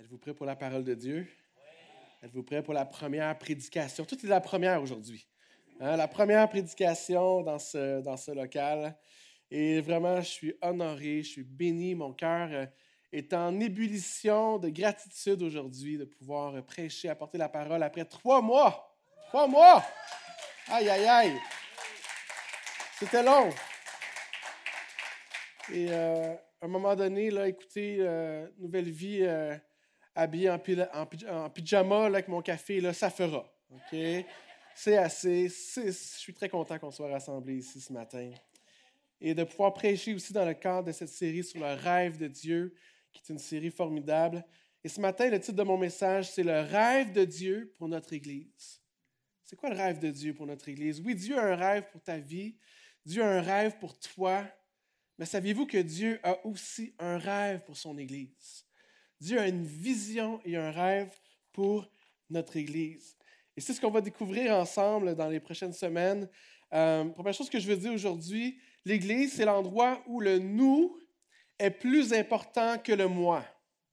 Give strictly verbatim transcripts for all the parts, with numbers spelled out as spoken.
Êtes-vous prêts pour la parole de Dieu? Êtes-vous prêts pour la première prédication? Tout est la première aujourd'hui. Hein? La première prédication dans ce, dans ce local. Et vraiment, je suis honoré, je suis béni. Mon cœur est en ébullition de gratitude aujourd'hui de pouvoir prêcher, apporter la parole après trois mois. Trois mois! Aïe, aïe, aïe! C'était long. Et euh, à un moment donné, là, écoutez, euh, Nouvelle Vie, euh, habillé en, pila- en, pij- en pyjama là, avec mon café, là, ça fera. OK? C'est assez. C'est- je suis très content qu'on soit rassemblés ici ce matin. Et de pouvoir prêcher aussi dans le cadre de cette série sur le rêve de Dieu, qui est une série formidable. Et ce matin, le titre de mon message, c'est « Le rêve de Dieu pour notre Église ». C'est quoi le rêve de Dieu pour notre Église? Oui, Dieu a un rêve pour ta vie. Dieu a un rêve pour toi. Mais saviez-vous que Dieu a aussi un rêve pour son Église? Dieu a une vision et un rêve pour notre Église. Et c'est ce qu'on va découvrir ensemble dans les prochaines semaines. Euh, première chose que je veux dire aujourd'hui, l'Église, c'est l'endroit où le « nous » est plus important que le « moi ».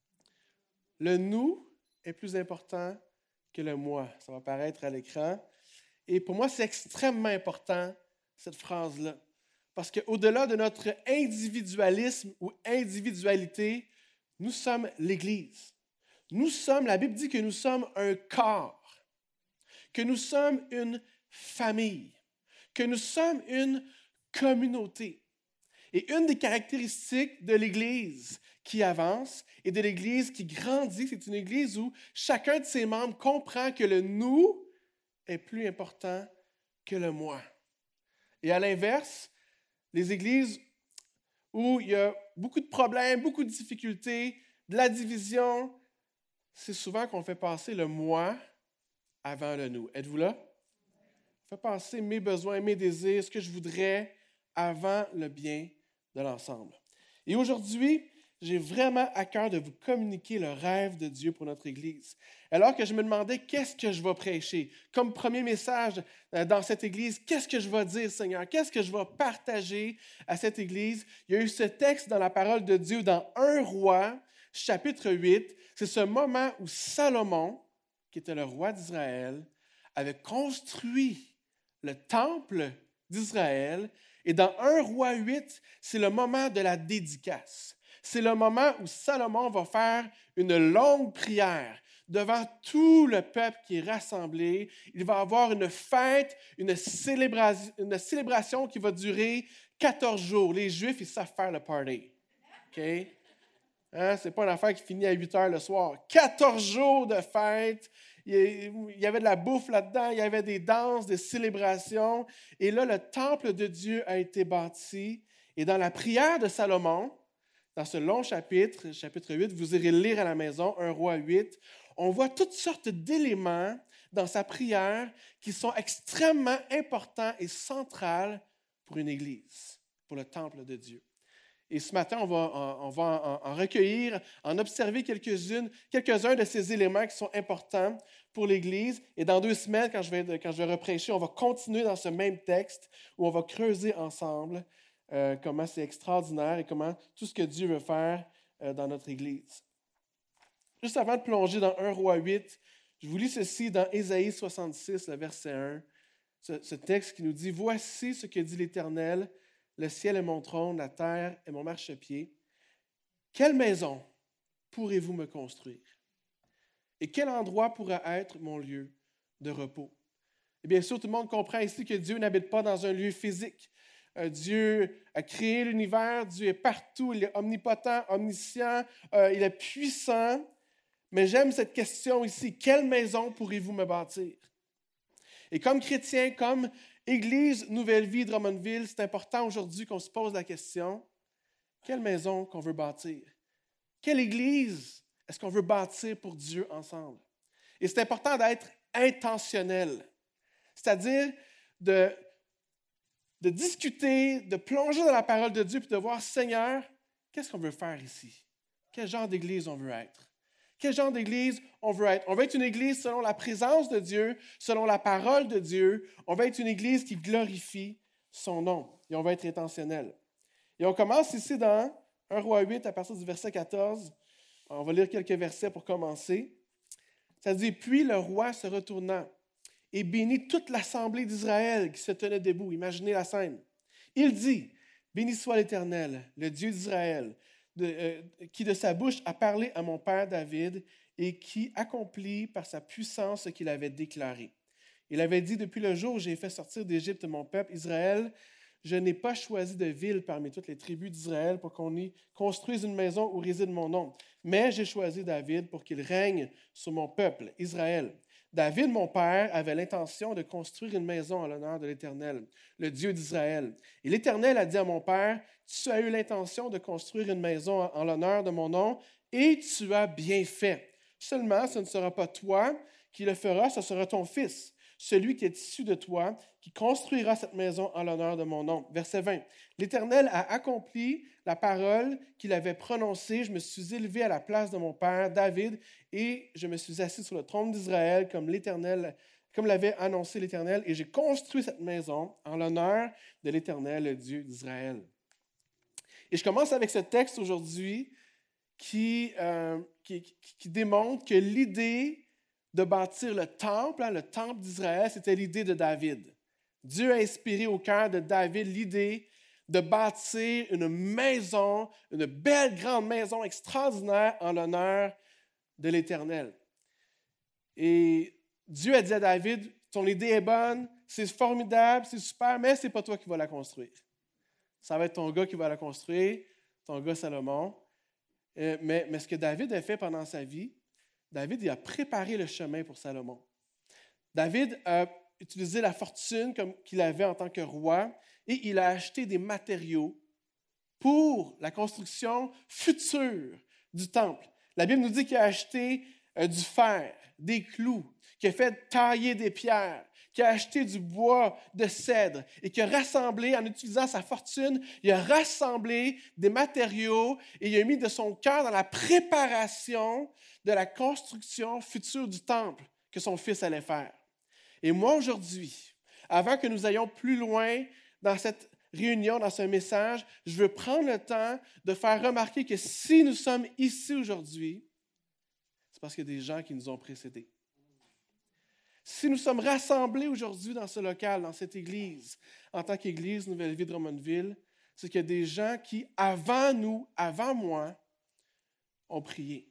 Le « nous » est plus important que le « moi ». Ça va apparaître à l'écran. Et pour moi, c'est extrêmement important, cette phrase-là. Parce qu'au-delà de notre individualisme ou individualité, nous sommes l'Église. Nous sommes, la Bible dit que nous sommes un corps, que nous sommes une famille, que nous sommes une communauté. Et une des caractéristiques de l'Église qui avance et de l'Église qui grandit, c'est une Église où chacun de ses membres comprend que le « nous » est plus important que le « moi ». Et à l'inverse, les églises où il y a beaucoup de problèmes, beaucoup de difficultés, de la division, c'est souvent qu'on fait passer le « moi » avant le « nous ». Êtes-vous là? On fait passer mes besoins, mes désirs, ce que je voudrais avant le bien de l'ensemble. Et aujourd'hui, j'ai vraiment à cœur de vous communiquer le rêve de Dieu pour notre Église. Alors que je me demandais qu'est-ce que je vais prêcher, comme premier message dans cette Église, qu'est-ce que je vais dire, Seigneur? Qu'est-ce que je vais partager à cette Église? Il y a eu ce texte dans la parole de Dieu dans Premier Roi, chapitre huit. C'est ce moment où Salomon, qui était le roi d'Israël, avait construit le temple d'Israël. Et dans Premier Roi huit, c'est le moment de la dédicace. C'est le moment où Salomon va faire une longue prière devant tout le peuple qui est rassemblé. Il va avoir une fête, une célébration, une célébration qui va durer quatorze jours. Les Juifs, ils savent faire le party. OK? Hein? Ce n'est pas une affaire qui finit à huit heures le soir. quatorze jours de fête. Il y avait de la bouffe là-dedans, il y avait des danses, des célébrations. Et là, le temple de Dieu a été bâti. Et dans la prière de Salomon, dans ce long chapitre, chapitre huit, vous irez lire à la maison, Premier Roi huit, on voit toutes sortes d'éléments dans sa prière qui sont extrêmement importants et centrales pour une Église, pour le temple de Dieu. Et ce matin, on va, on va en, en recueillir, en observer quelques-unes, quelques-uns de ces éléments qui sont importants pour l'Église. Et dans deux semaines, quand je vais, quand je vais reprêcher, on va continuer dans ce même texte où on va creuser ensemble euh, comment c'est extraordinaire et comment tout ce que Dieu veut faire euh, dans notre Église. Juste avant de plonger dans Premier Roi huit, je vous lis ceci dans Ésaïe soixante-six, le verset un, ce, ce texte qui nous dit « Voici ce que dit l'Éternel, le ciel est mon trône, la terre est mon marchepied. Quelle maison pourrez-vous me construire? Et quel endroit pourra être mon lieu de repos? » Et bien sûr, tout le monde comprend ici que Dieu n'habite pas dans un lieu physique. Euh, Dieu a créé l'univers, Dieu est partout, il est omnipotent, omniscient, euh, il est puissant. Mais j'aime cette question ici, quelle maison pourrez-vous me bâtir? Et comme chrétien, comme Église Nouvelle Vie Drummondville, c'est important aujourd'hui qu'on se pose la question, quelle maison qu'on veut bâtir? Quelle Église est-ce qu'on veut bâtir pour Dieu ensemble? Et c'est important d'être intentionnel, c'est-à-dire de, de discuter, de plonger dans la parole de Dieu et de voir, Seigneur, qu'est-ce qu'on veut faire ici? Quel genre d'Église on veut être? Quel genre d'Église on veut être? On veut être une Église selon la présence de Dieu, selon la parole de Dieu. On veut être une Église qui glorifie son nom. Et on va être intentionnel. Et on commence ici dans Premier Roi huit, à partir du verset quatorze. On va lire quelques versets pour commencer. Ça dit, « Puis le roi se retourna et bénit toute l'assemblée d'Israël qui se tenait debout. » Imaginez la scène. Il dit, « Béni soit l'Éternel, le Dieu d'Israël, de, euh, qui de sa bouche a parlé à mon père David et qui accomplit par sa puissance ce qu'il avait déclaré. Il avait dit, depuis le jour où j'ai fait sortir d'Égypte mon peuple Israël, je n'ai pas choisi de ville parmi toutes les tribus d'Israël pour qu'on y construise une maison où réside mon nom. Mais j'ai choisi David pour qu'il règne sur mon peuple, Israël. David, mon père, avait l'intention de construire une maison en l'honneur de l'Éternel, le Dieu d'Israël. Et l'Éternel a dit à mon père, tu as eu l'intention de construire une maison en l'honneur de mon nom, et tu as bien fait. Seulement, ce ne sera pas toi qui le feras, ce sera ton fils, celui qui est issu de toi, qui construira cette maison en l'honneur de mon nom. Verset vingt. L'Éternel a accompli la parole qu'il avait prononcée. Je me suis élevé à la place de mon père David et je me suis assis sur le trône d'Israël comme l'Éternel, comme l'avait annoncé l'Éternel, et j'ai construit cette maison en l'honneur de l'Éternel, le Dieu d'Israël. Et je commence avec ce texte aujourd'hui qui, euh, qui, qui, qui démontre que l'idée de bâtir le temple, hein, le temple d'Israël, c'était l'idée de David. Dieu a inspiré au cœur de David l'idée de bâtir une maison, une belle grande maison extraordinaire en l'honneur de l'Éternel. Et Dieu a dit à David, ton idée est bonne, c'est formidable, c'est super, mais ce n'est pas toi qui vas la construire. Ça va être ton gars qui va la construire, ton gars Salomon. Euh, mais, mais ce que David a fait pendant sa vie, David il a préparé le chemin pour Salomon. David a utilisé la fortune comme, qu'il avait en tant que roi et il a acheté des matériaux pour la construction future du temple. La Bible nous dit qu'il a acheté euh, du fer, des clous, qu'il a fait tailler des pierres, qu'il a acheté du bois de cèdre et qu'il a rassemblé, en utilisant sa fortune, il a rassemblé des matériaux et il a mis de son cœur dans la préparation de la construction future du temple que son fils allait faire. Et moi, aujourd'hui, avant que nous ayons plus loin dans cette réunion, dans ce message, je veux prendre le temps de faire remarquer que si nous sommes ici aujourd'hui, c'est parce qu'il y a des gens qui nous ont précédés. Si nous sommes rassemblés aujourd'hui dans ce local, dans cette église, en tant qu'église Nouvelle Vie de Drummondville, c'est qu'il y a des gens qui, avant nous, avant moi, ont prié,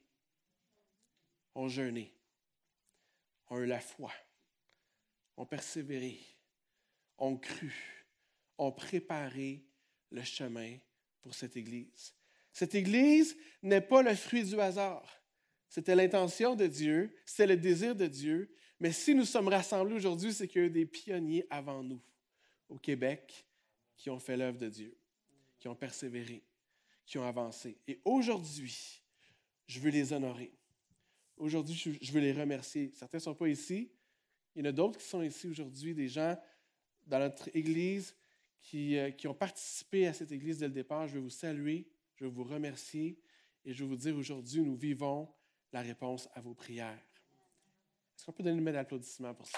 ont jeûné, ont eu la foi, ont persévéré, ont cru, ont préparé le chemin pour cette église. Cette église n'est pas le fruit du hasard. C'était l'intention de Dieu, c'était le désir de Dieu. Mais si nous sommes rassemblés aujourd'hui, c'est qu'il y a eu des pionniers avant nous au Québec qui ont fait l'œuvre de Dieu, qui ont persévéré, qui ont avancé. Et aujourd'hui, je veux les honorer. Aujourd'hui, je veux les remercier. Certains ne sont pas ici. Il y en a d'autres qui sont ici aujourd'hui, des gens dans notre église qui, euh, qui ont participé à cette église dès le départ. Je veux vous saluer, je veux vous remercier et je veux vous dire aujourd'hui, nous vivons la réponse à vos prières. Est-ce qu'on peut donner une main d'applaudissement pour ça?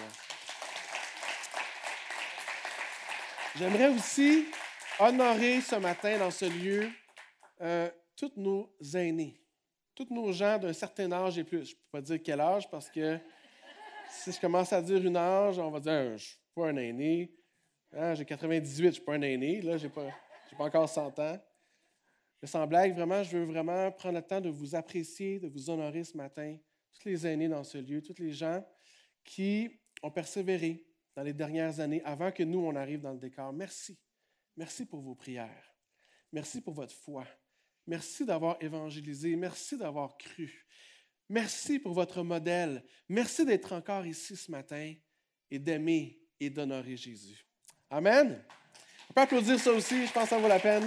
J'aimerais aussi honorer ce matin dans ce lieu euh, tous nos aînés, tous nos gens d'un certain âge et plus. Je ne peux pas dire quel âge parce que si je commence à dire une âge, on va dire je ne suis pas un aîné. Hein, j'ai quatre-vingt-dix-huit, je ne suis pas un aîné. Là, je n'ai pas, j'ai pas encore cent ans. Mais sans blague, vraiment, je veux vraiment prendre le temps de vous apprécier, de vous honorer ce matin. Tous les aînés dans ce lieu, tous les gens qui ont persévéré dans les dernières années avant que nous, on arrive dans le décor. Merci. Merci pour vos prières. Merci pour votre foi. Merci d'avoir évangélisé. Merci d'avoir cru. Merci pour votre modèle. Merci d'être encore ici ce matin et d'aimer et d'honorer Jésus. Amen. On peut applaudir ça aussi, je pense que ça vaut la peine.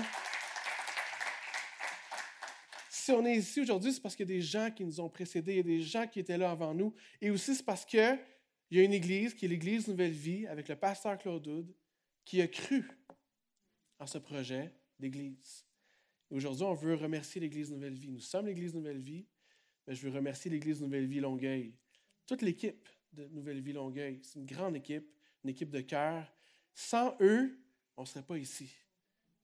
Si on est ici aujourd'hui, c'est parce qu'il y a des gens qui nous ont précédés, il y a des gens qui étaient là avant nous. Et aussi, c'est parce qu'il y a une église, qui est l'église Nouvelle Vie, avec le pasteur Claude Houd, qui a cru en ce projet d'église. Et aujourd'hui, on veut remercier l'église Nouvelle Vie. Nous sommes l'église Nouvelle Vie, mais je veux remercier l'église Nouvelle Vie Longueuil. Toute l'équipe de Nouvelle Vie Longueuil, c'est une grande équipe, une équipe de cœur. Sans eux, on ne serait pas ici.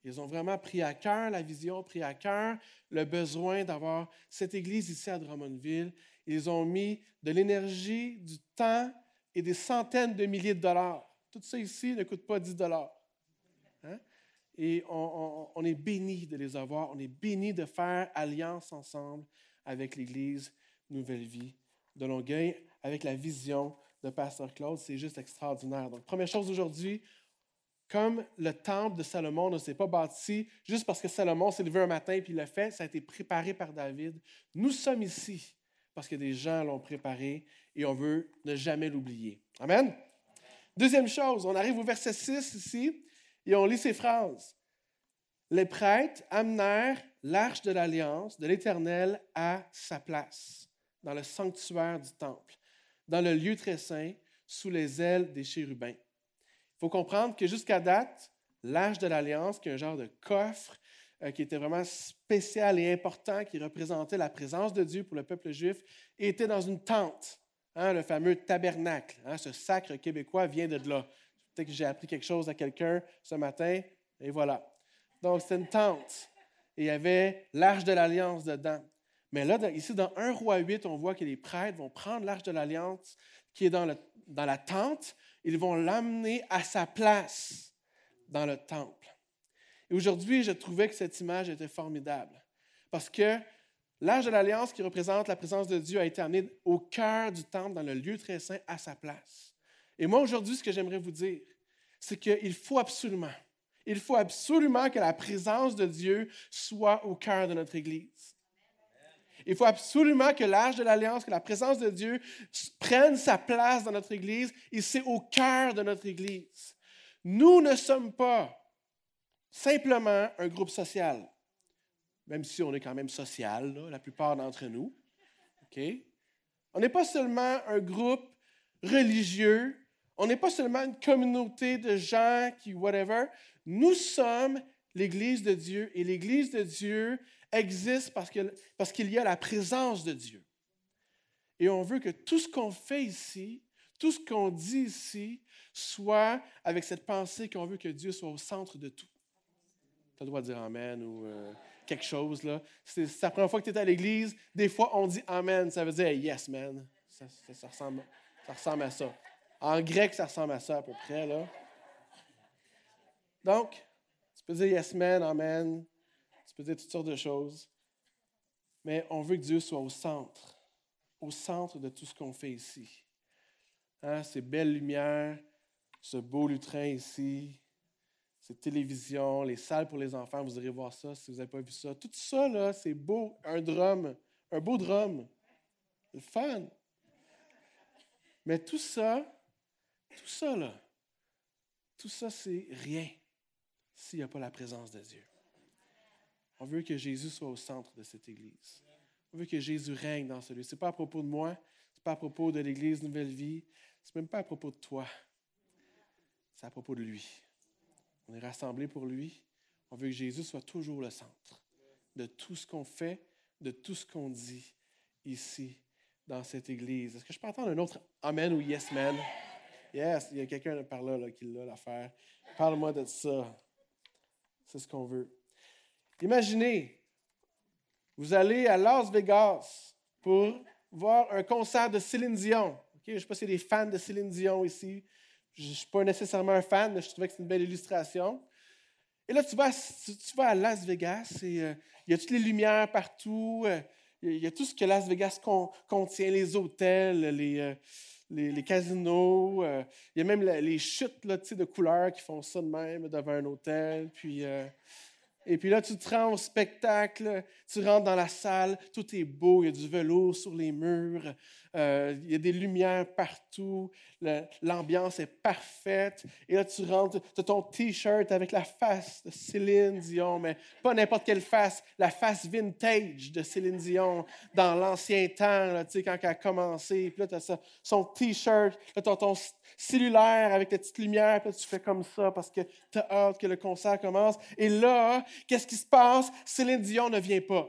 Ils ont vraiment pris à cœur la vision, pris à cœur le besoin d'avoir cette église ici à Drummondville. Ils ont mis de l'énergie, du temps et des centaines de milliers de dollars. Tout ça ici ne coûte pas dix dollars. Hein? Et on, on, on est bénis de les avoir. On est bénis de faire alliance ensemble avec l'Église Nouvelle Vie de Longueuil, avec la vision de Pasteur Claude. C'est juste extraordinaire. Donc, première chose aujourd'hui, comme le temple de Salomon ne s'est pas bâti juste parce que Salomon s'est levé un matin et il l'a fait, ça a été préparé par David. Nous sommes ici parce que des gens l'ont préparé et on veut ne jamais l'oublier. Amen? Deuxième chose, on arrive au verset six ici et on lit ces phrases. Les prêtres amenèrent l'arche de l'Alliance de l'Éternel à sa place, dans le sanctuaire du temple, dans le lieu très saint, sous les ailes des chérubins. Il faut comprendre que jusqu'à date, l'arche de l'Alliance, qui est un genre de coffre euh, qui était vraiment spécial et important, qui représentait la présence de Dieu pour le peuple juif, était dans une tente, hein, le fameux tabernacle. Hein, ce sacre québécois vient de là. Peut-être que j'ai appris quelque chose à quelqu'un ce matin, et voilà. Donc, c'était une tente, et il y avait l'arche de l'Alliance dedans. Mais là, ici, dans un Roi huit, on voit que les prêtres vont prendre l'arche de l'Alliance qui est dans, le, dans la tente, ils vont l'amener à sa place dans le temple. Et aujourd'hui, je trouvais que cette image était formidable parce que l'arche de l'Alliance qui représente la présence de Dieu a été amenée au cœur du temple, dans le lieu très saint, à sa place. Et moi, aujourd'hui, ce que j'aimerais vous dire, c'est qu'il faut absolument, il faut absolument que la présence de Dieu soit au cœur de notre Église. Il faut absolument que l'arche de l'Alliance, que la présence de Dieu prenne sa place dans notre Église et c'est au cœur de notre Église. Nous ne sommes pas simplement un groupe social, même si on est quand même social, là, la plupart d'entre nous. Okay? On n'est pas seulement un groupe religieux, on n'est pas seulement une communauté de gens qui, whatever. Nous sommes l'Église de Dieu et l'Église de Dieu existe parce, que, parce qu'il y a la présence de Dieu. Et on veut que tout ce qu'on fait ici, tout ce qu'on dit ici, soit avec cette pensée qu'on veut que Dieu soit au centre de tout. Tu as le droit de dire Amen ou euh, quelque chose. Là. C'est, c'est la première fois que tu es à l'église, des fois on dit Amen, ça veut dire hey, Yes, man. Ça, ça, ça, ressemble, ça ressemble à ça. En grec, ça ressemble à ça à peu près. Là. Donc, tu peux dire Yes, man, Amen. Tu peux dire toutes sortes de choses, mais on veut que Dieu soit au centre, au centre de tout ce qu'on fait ici. Hein, ces belles lumières, ce beau lutrin ici, ces télévisions, les salles pour les enfants, vous irez voir ça si vous n'avez pas vu ça. Tout ça, là, c'est beau, un drum, un beau drum. C'est le fun. Mais tout ça, tout ça, là, tout ça, c'est rien s'il n'y a pas la présence de Dieu. On veut que Jésus soit au centre de cette Église. On veut que Jésus règne dans ce lieu. Ce n'est pas à propos de moi, ce n'est pas à propos de l'Église Nouvelle Vie, ce n'est même pas à propos de toi. C'est à propos de lui. On est rassemblés pour lui. On veut que Jésus soit toujours le centre de tout ce qu'on fait, de tout ce qu'on dit ici, dans cette Église. Est-ce que je peux entendre un autre Amen ou Yes, man? Yes, il y a quelqu'un par là, là qui l'a l'affaire. Parle-moi de ça. C'est ce qu'on veut. Imaginez, vous allez à Las Vegas pour voir un concert de Céline Dion. Okay? Je ne sais pas s'il y a des fans de Céline Dion ici. Je ne suis pas nécessairement un fan, mais je trouvais que c'est une belle illustration. Et là, tu vas, tu, tu vas à Las Vegas et euh, il y a toutes les lumières partout. Euh, il y a tout ce que Las Vegas con, contient, les hôtels, les, euh, les, les casinos. Euh, il y a même la, les chutes là, de couleurs qui font ça de même devant un hôtel. Puis... Euh, Et puis là, tu te rends au spectacle, tu rentres dans la salle, tout est beau, il y a du velours sur les murs, euh, il y a des lumières partout, le, l'ambiance est parfaite. Et là, tu rentres, tu as ton T-shirt avec la face de Céline Dion, mais pas n'importe quelle face, la face vintage de Céline Dion dans l'ancien temps, là, tu sais, quand elle a commencé. Puis là, tu as son T-shirt, là, tu as ton cellulaire avec la petite lumière, puis là, tu fais comme ça parce que tu as hâte que le concert commence. Et là, qu'est-ce qui se passe? Céline Dion ne vient pas.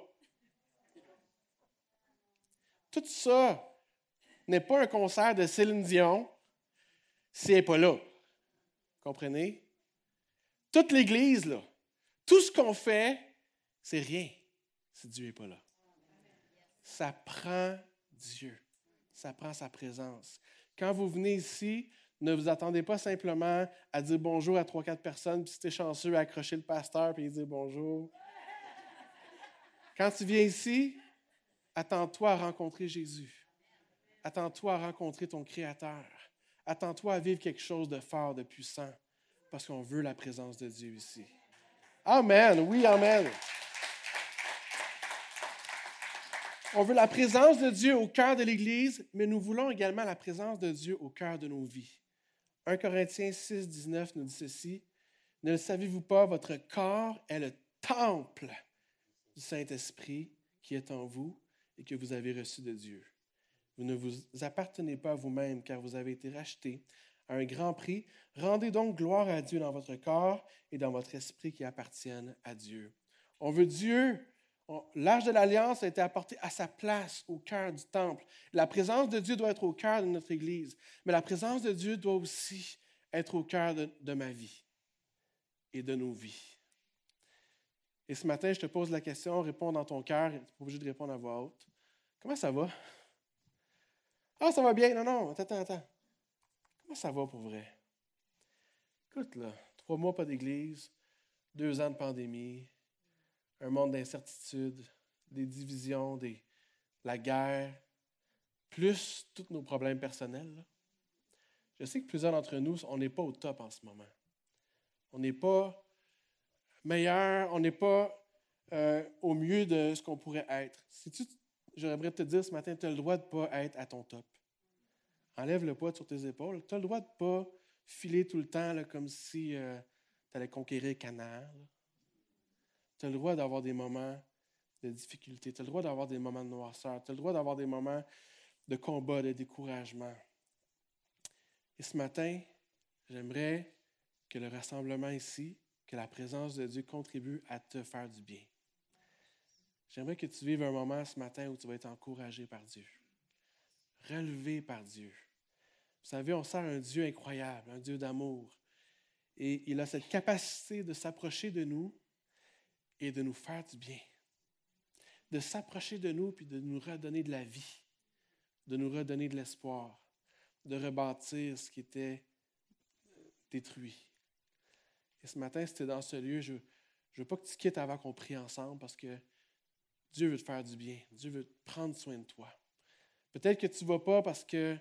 Tout ça n'est pas un concert de Céline Dion si elle n'est pas là. Comprenez? Toute l'Église, là, Tout ce qu'on fait, c'est rien si Dieu n'est pas là. Ça prend Dieu. Ça prend sa présence. Quand vous venez ici, ne vous attendez pas simplement à dire bonjour à trois, quatre personnes, puis si tu es chanceux, à accrocher le pasteur et dire bonjour. Quand tu viens ici, attends-toi à rencontrer Jésus. Attends-toi à rencontrer ton Créateur. Attends-toi à vivre quelque chose de fort, de puissant, parce qu'on veut la présence de Dieu ici. Amen. Oui, amen. On veut la présence de Dieu au cœur de l'Église, mais nous voulons également la présence de Dieu au cœur de nos vies. un Corinthiens six, dix-neuf nous dit ceci. « Ne le savez-vous pas, votre corps est le temple du Saint-Esprit qui est en vous et que vous avez reçu de Dieu. Vous ne vous appartenez pas à vous-même, car vous avez été rachetés à un grand prix. Rendez donc gloire à Dieu dans votre corps et dans votre esprit qui appartiennent à Dieu. » On veut Dieu. On, l'Arche de l'Alliance a été apportée à sa place au cœur du temple. La présence de Dieu doit être au cœur de notre Église, mais la présence de Dieu doit aussi être au cœur de, de ma vie et de nos vies. Et ce matin, je te pose la question, réponds dans ton cœur, tu n'es pas obligé de répondre à voix haute. Comment ça va? Ah, ça va bien. Non, non, attends, attends. Comment ça va pour vrai? Écoute, là, trois mois pas d'église, deux ans de pandémie, un monde d'incertitude, des divisions, des, la guerre, plus tous nos problèmes personnels. Là. Je sais que plusieurs d'entre nous, on n'est pas au top en ce moment. On n'est pas meilleur, on n'est pas euh, au mieux de ce qu'on pourrait être. Si tu, j'aimerais te dire ce matin, tu as le droit de ne pas être à ton top. Enlève le poids sur tes épaules. Tu as le droit de ne pas filer tout le temps là, comme si euh, tu allais conquérir Canaan. Tu as le droit d'avoir des moments de difficulté. Tu as le droit d'avoir des moments de noirceur. Tu as le droit d'avoir des moments de combat, de découragement. Et ce matin, j'aimerais que le rassemblement ici, que la présence de Dieu contribue à te faire du bien. J'aimerais que tu vives un moment ce matin où tu vas être encouragé par Dieu, relevé par Dieu. Vous savez, on sert un Dieu incroyable, un Dieu d'amour. Et il a cette capacité de s'approcher de nous et de nous faire du bien. De s'approcher de nous puis de nous redonner de la vie, de nous redonner de l'espoir, de rebâtir ce qui était détruit. Et ce matin, si tu es dans ce lieu, je ne veux pas que tu quittes avant qu'on prie ensemble parce que Dieu veut te faire du bien. Dieu veut prendre soin de toi. Peut-être que tu ne vas pas parce que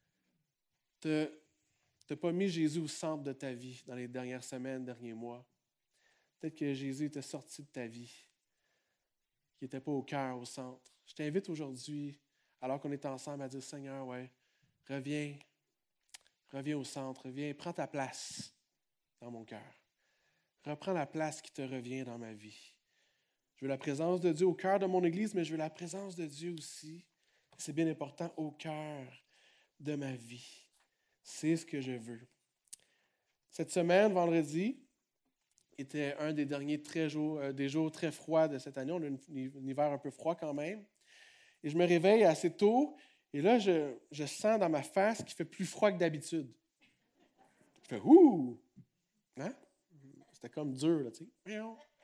tu n'as pas mis Jésus au centre de ta vie dans les dernières semaines, derniers mois. Peut-être que Jésus était sorti de ta vie, qui n'était pas au cœur, au centre. Je t'invite aujourd'hui, alors qu'on est ensemble, à dire, Seigneur, ouais, reviens, reviens au centre, reviens, prends ta place dans mon cœur. Reprends la place qui te revient dans ma vie. Je veux la présence de Dieu au cœur de mon Église, mais je veux la présence de Dieu aussi, c'est bien important, au cœur de ma vie. C'est ce que je veux. Cette semaine, vendredi, était un des derniers très jours, euh, des jours très froids de cette année. On a une, un hiver un peu froid quand même. Et je me réveille assez tôt, et là, je, je sens dans ma face qu'il fait plus froid que d'habitude. Je fais « Ouh! » Hein? C'était comme dur, là, tu sais.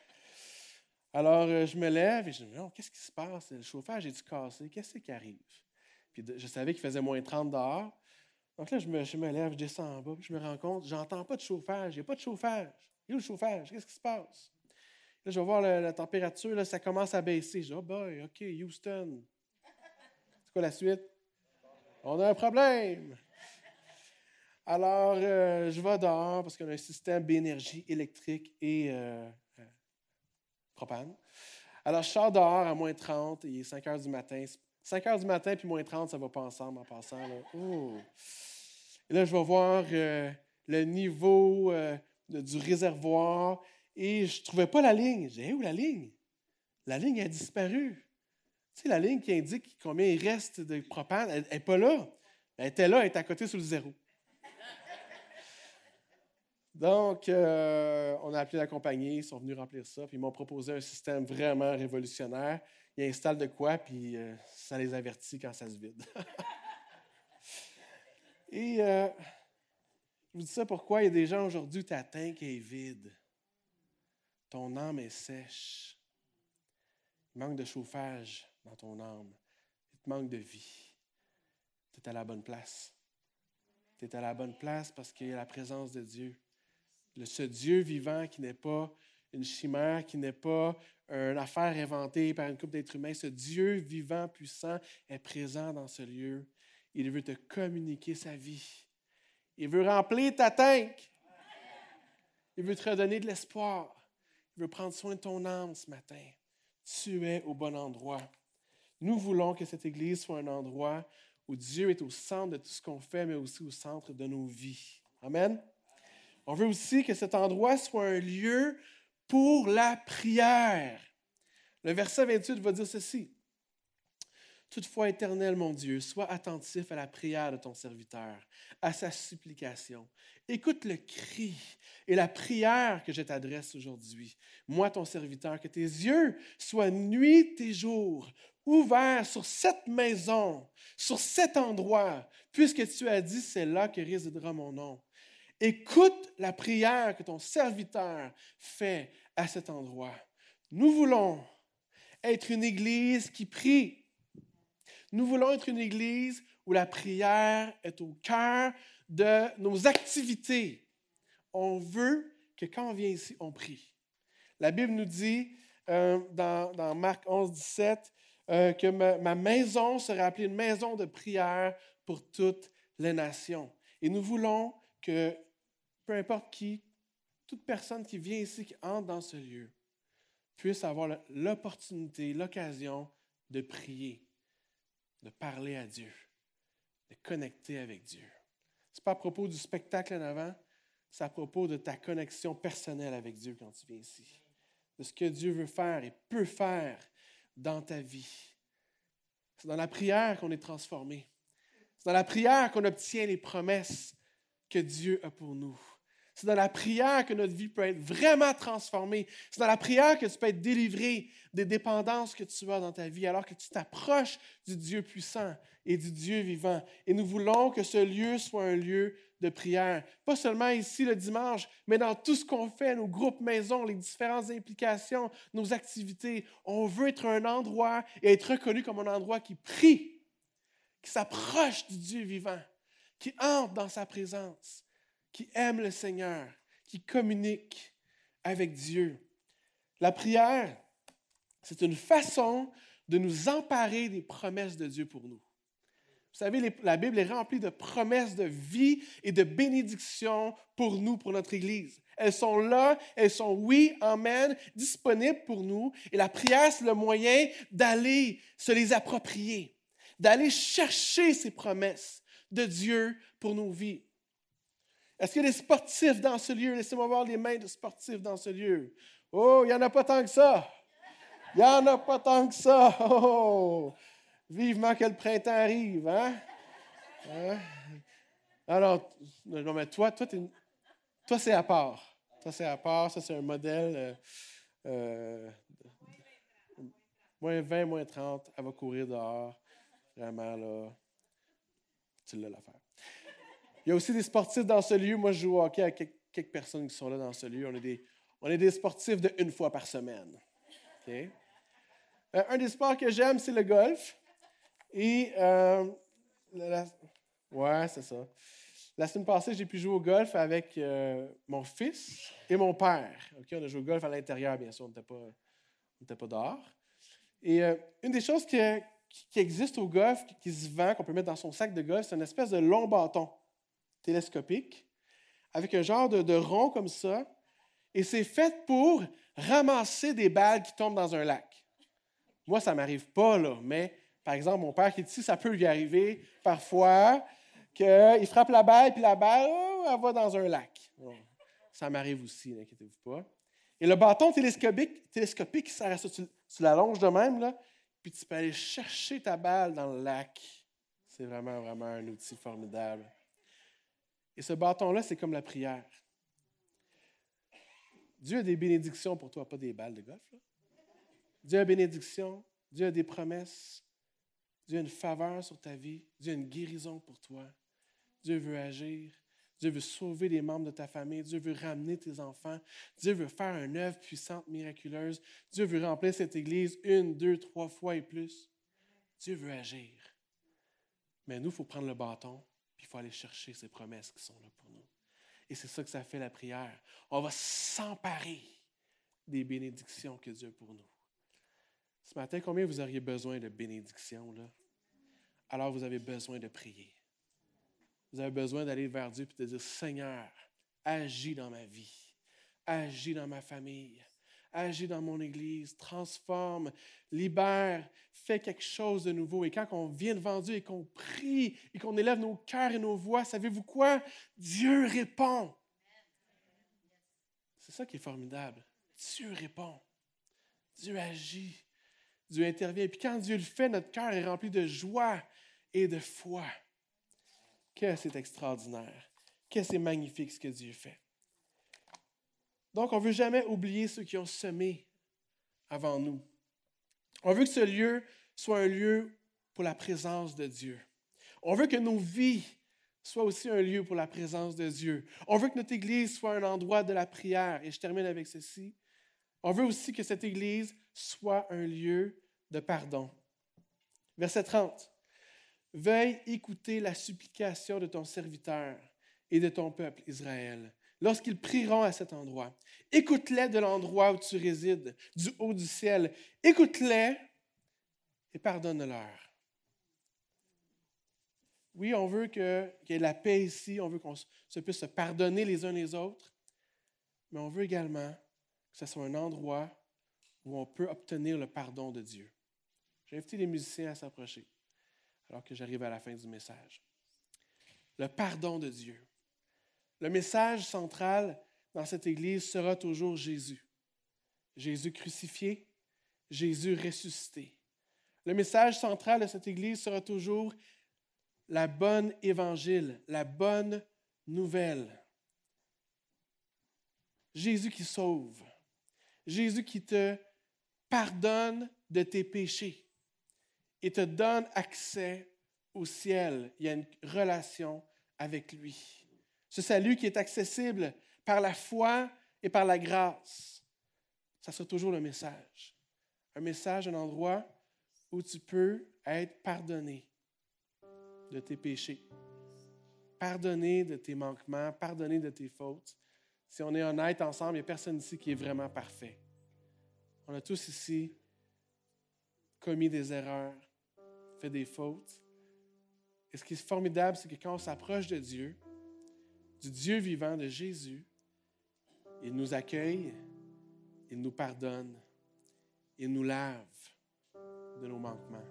Alors, euh, je me lève et je me dis, oh, qu'est-ce qui se passe? Le chauffage est-tu cassé? Qu'est-ce qui arrive? Puis de, je savais qu'il faisait moins trente dehors. Donc là, je me, je me lève, je descends en bas, puis je me rends compte, j'entends pas de chauffage. Il n'y a pas de chauffage. Il y a le chauffage. Qu'est-ce qui se passe? Là, je vais voir la, la température, là, ça commence à baisser. Je dis, oh boy, OK, Houston. C'est quoi la suite? On a un problème. Alors, euh, je vais dehors parce qu'on a un système d'énergie électrique et euh, euh, propane. Alors, je sors dehors à moins trente, il est cinq heures du matin. cinq heures du matin puis moins trente, ça ne va pas ensemble en passant. Là. Oh. Et là, je vais voir euh, le niveau euh, de, du réservoir et je ne trouvais pas la ligne. J'ai dit, où la ligne? La ligne a disparu. Tu sais, la ligne qui indique combien il reste de propane, elle n'est pas là. Elle était là, elle est à côté sur le zéro. Donc, euh, on a appelé la compagnie, ils sont venus remplir ça, puis ils m'ont proposé un système vraiment révolutionnaire. Ils installent de quoi, puis euh, ça les avertit quand ça se vide. Et euh, je vous dis ça pourquoi il y a des gens aujourd'hui, ta tank est vide. ton âme est sèche. Il manque de chauffage dans ton âme. Il te manque de vie. Tu es à la bonne place. Tu es à la bonne place parce qu'il y a la présence de Dieu. Le, ce Dieu vivant qui n'est pas une chimère, qui n'est pas une affaire inventée par une couple d'êtres humains. Ce Dieu vivant, puissant, est présent dans ce lieu. Il veut te communiquer sa vie. Il veut remplir ta tank. Il veut te redonner de l'espoir. Il veut prendre soin de ton âme ce matin. Tu es au bon endroit. Nous voulons que cette Église soit un endroit où Dieu est au centre de tout ce qu'on fait, mais aussi au centre de nos vies. Amen. On veut aussi que cet endroit soit un lieu pour la prière. Le verset vingt-huit va dire ceci. Toutefois, Éternel, mon Dieu, sois attentif à la prière de ton serviteur, à sa supplication. Écoute le cri et la prière que je t'adresse aujourd'hui. Moi, ton serviteur, que tes yeux soient nuit et jour, ouverts sur cette maison, sur cet endroit, puisque tu as dit, c'est là que résidera mon nom. Écoute la prière que ton serviteur fait à cet endroit. Nous voulons être une Église qui prie. Nous voulons être une Église où la prière est au cœur de nos activités. On veut que quand on vient ici, on prie. La Bible nous dit euh, dans, dans Marc onze, dix-sept euh, que ma, ma maison sera appelée une maison de prière pour toutes les nations. Et nous voulons que, peu importe qui, toute personne qui vient ici, qui entre dans ce lieu, puisse avoir l'opportunité, l'occasion de prier, de parler à Dieu, de connecter avec Dieu. Ce n'est pas à propos du spectacle en avant, c'est à propos de ta connexion personnelle avec Dieu quand tu viens ici. De ce que Dieu veut faire et peut faire dans ta vie. C'est dans la prière qu'on est transformé. C'est dans la prière qu'on obtient les promesses que Dieu a pour nous. C'est dans la prière que notre vie peut être vraiment transformée. C'est dans la prière que tu peux être délivré des dépendances que tu as dans ta vie alors que tu t'approches du Dieu puissant et du Dieu vivant. Et nous voulons que ce lieu soit un lieu de prière. Pas seulement ici le dimanche, mais dans tout ce qu'on fait, nos groupes maisons, les différentes implications, nos activités. On veut être un endroit et être reconnu comme un endroit qui prie, qui s'approche du Dieu vivant, qui entre dans sa présence, qui aime le Seigneur, qui communique avec Dieu. La prière, c'est une façon de nous emparer des promesses de Dieu pour nous. Vous savez, les, la Bible est remplie de promesses de vie et de bénédictions pour nous, pour notre Église. Elles sont là, elles sont oui, amen, disponibles pour nous. Et la prière, c'est le moyen d'aller se les approprier, d'aller chercher ces promesses de Dieu pour nos vies. Est-ce qu'il y a des sportifs dans ce lieu? Laissez-moi voir les mains de sportifs dans ce lieu. Oh, il n'y en a pas tant que ça. Il n'y en a pas tant que ça. Oh, vivement que le printemps arrive, hein? hein? Alors, non, mais toi, toi, t'es, toi, c'est à part. Toi, c'est à part. Ça, c'est un modèle euh, euh, moins vingt, moins trente. Elle va courir dehors. Vraiment, là, tu l'as l'affaire. Il y a aussi des sportifs dans ce lieu. Moi, je joue au hockey avec quelques personnes qui sont là dans ce lieu. On est des, on est des sportifs de une fois par semaine. Okay? Euh, un des sports que j'aime, c'est le golf. Et, euh, la, ouais, c'est ça. La semaine passée, j'ai pu jouer au golf avec euh, mon fils et mon père. Okay? On a joué au golf à l'intérieur, bien sûr. On n'était pas, on n'était pas dehors. Et euh, une des choses que, qui, qui existe au golf, qui, qui se vend, qu'on peut mettre dans son sac de golf, c'est une espèce de long bâton télescopique, avec un genre de, de rond comme ça, et c'est fait pour ramasser des balles qui tombent dans un lac. Moi, ça ne m'arrive pas, là, mais par exemple, mon père qui est ici, ça peut lui arriver parfois qu'il frappe la balle, puis la balle, oh, elle va dans un lac. Bon, ça m'arrive aussi, n'inquiétez-vous pas. Et le bâton télescopique, télescopique ça reste, tu, tu l'allonges de même, là, puis tu peux aller chercher ta balle dans le lac. C'est vraiment, vraiment un outil formidable. Et ce bâton-là, c'est comme la prière. Dieu a des bénédictions pour toi, pas des balles de golf. Là. Dieu a des bénédictions, Dieu a des promesses, Dieu a une faveur sur ta vie, Dieu a une guérison pour toi. Dieu veut agir, Dieu veut sauver les membres de ta famille. Dieu veut ramener tes enfants. Dieu veut faire une œuvre puissante, miraculeuse. Dieu veut remplir cette église une, deux, trois fois et plus. Dieu veut agir. Mais nous, il faut prendre le bâton, puis il faut aller chercher ces promesses qui sont là pour nous. Et c'est ça que ça fait la prière. On va s'emparer des bénédictions que Dieu a pour nous. Ce matin, combien vous auriez besoin de bénédictions, là? Alors vous avez besoin de prier. Vous avez besoin d'aller vers Dieu et de dire, Seigneur, agis dans ma vie, agis dans ma famille, agis dans mon Église, transforme, libère, fais quelque chose de nouveau. Et quand on vient devant Dieu et qu'on prie et qu'on élève nos cœurs et nos voix, savez-vous quoi? Dieu répond. C'est ça qui est formidable. Dieu répond. Dieu agit. Dieu intervient. Et puis quand Dieu le fait, notre cœur est rempli de joie et de foi. Que c'est extraordinaire. Que c'est magnifique ce que Dieu fait. Donc, on ne veut jamais oublier ceux qui ont semé avant nous. On veut que ce lieu soit un lieu pour la présence de Dieu. On veut que nos vies soient aussi un lieu pour la présence de Dieu. On veut que notre Église soit un endroit de la prière. Et je termine avec ceci. On veut aussi que cette Église soit un lieu de pardon. Verset trente. Veuille écouter la supplication de ton serviteur et de ton peuple Israël, lorsqu'ils prieront à cet endroit. Écoute-les de l'endroit où tu résides, du haut du ciel. Écoute-les et pardonne-leur. Oui, on veut que, qu'il y ait la paix ici, on veut qu'on se puisse se pardonner les uns les autres, mais on veut également que ce soit un endroit où on peut obtenir le pardon de Dieu. J'ai invité les musiciens à s'approcher, alors que j'arrive à la fin du message. Le pardon de Dieu. Le message central dans cette Église sera toujours Jésus. Jésus crucifié, Jésus ressuscité. Le message central de cette Église sera toujours la bonne évangile, la bonne nouvelle. Jésus qui sauve. Jésus qui te pardonne de tes péchés et te donne accès au ciel. Il y a une relation avec lui. Ce salut qui est accessible par la foi et par la grâce. Ça sera toujours le message. Un message, un endroit où tu peux être pardonné de tes péchés, pardonné de tes manquements, pardonné de tes fautes. Si on est honnête ensemble, il n'y a personne ici qui est vraiment parfait. On a tous ici commis des erreurs, fait des fautes. Et ce qui est formidable, c'est que quand on s'approche de Dieu, du Dieu vivant, de Jésus, il nous accueille, il nous pardonne, il nous lave de nos manquements.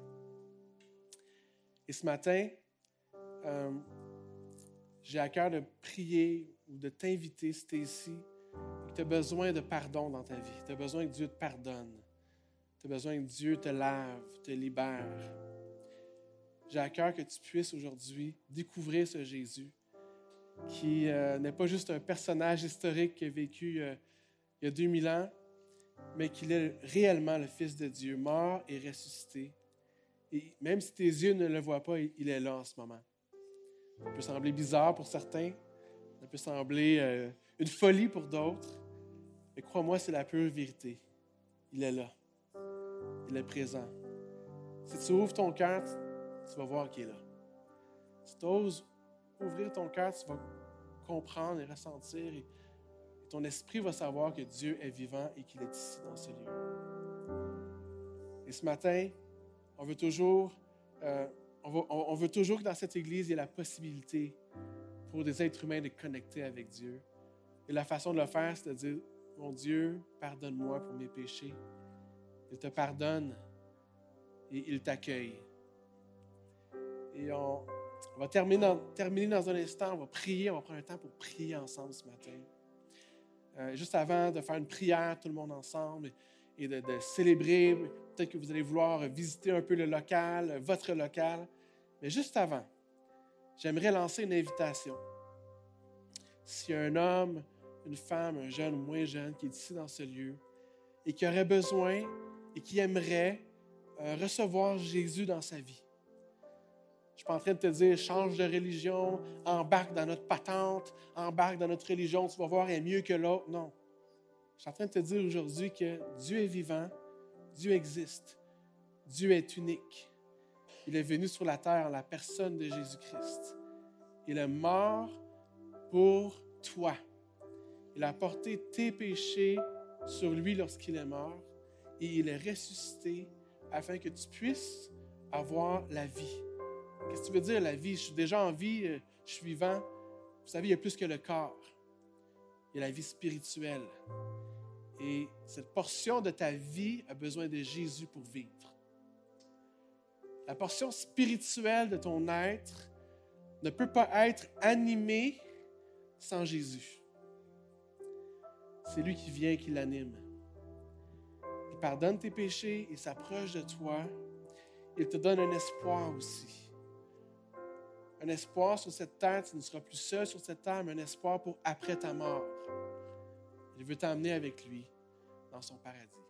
Et ce matin, euh, j'ai à cœur de prier ou de t'inviter, si tu es ici, que tu as besoin de pardon dans ta vie. Tu as besoin que Dieu te pardonne. Tu as besoin que Dieu te lave, te libère. J'ai à cœur que tu puisses aujourd'hui découvrir ce Jésus qui euh, n'est pas juste un personnage historique qui a vécu euh, il y a deux mille ans, mais qu'il est réellement le Fils de Dieu, mort et ressuscité. Et même si tes yeux ne le voient pas, il est là en ce moment. Ça peut sembler bizarre pour certains, ça peut sembler euh, une folie pour d'autres, mais crois-moi, c'est la pure vérité. Il est là. Il est présent. Si tu ouvres ton cœur, tu vas voir qu'il est là. Si tu oses ouvrir ton cœur, tu vas comprendre et ressentir et ton esprit va savoir que Dieu est vivant et qu'il est ici dans ce lieu. Et ce matin, on veut toujours, euh, on, va, on, on veut toujours que dans cette Église, il y ait la possibilité pour des êtres humains de connecter avec Dieu. Et la façon de le faire, c'est de dire, mon Dieu, pardonne-moi pour mes péchés. Il te pardonne et il t'accueille. Et on, on va terminer dans, terminer dans un instant, on va prier, on va prendre un temps pour prier ensemble ce matin. Euh, juste avant de faire une prière, tout le monde ensemble, et de, de célébrer, peut-être que vous allez vouloir visiter un peu le local, votre local. Mais juste avant, j'aimerais lancer une invitation. S'il y a un homme, une femme, un jeune ou moins jeune qui est ici dans ce lieu et qui aurait besoin et qui aimerait euh, recevoir Jésus dans sa vie, Je ne suis pas en train de te dire, change de religion, embarque dans notre patente, embarque dans notre religion, tu vas voir, elle est mieux que l'autre. Non. Je suis en train de te dire aujourd'hui que Dieu est vivant, Dieu existe, Dieu est unique. Il est venu sur la terre en la personne de Jésus-Christ. Il est mort pour toi. Il a porté tes péchés sur lui lorsqu'il est mort et il est ressuscité afin que tu puisses avoir la vie. Qu'est-ce que tu veux dire, la vie? Je suis déjà en vie, je suis vivant. Vous savez, il y a plus que le corps. Il y a la vie spirituelle. Et cette portion de ta vie a besoin de Jésus pour vivre. La portion spirituelle de ton être ne peut pas être animée sans Jésus. C'est lui qui vient et qui l'anime. Il pardonne tes péchés, il s'approche de toi. Il te donne un espoir aussi. Un espoir sur cette terre, tu ne seras plus seul sur cette terre, mais un espoir pour après ta mort. Il veut t'emmener avec lui dans son paradis.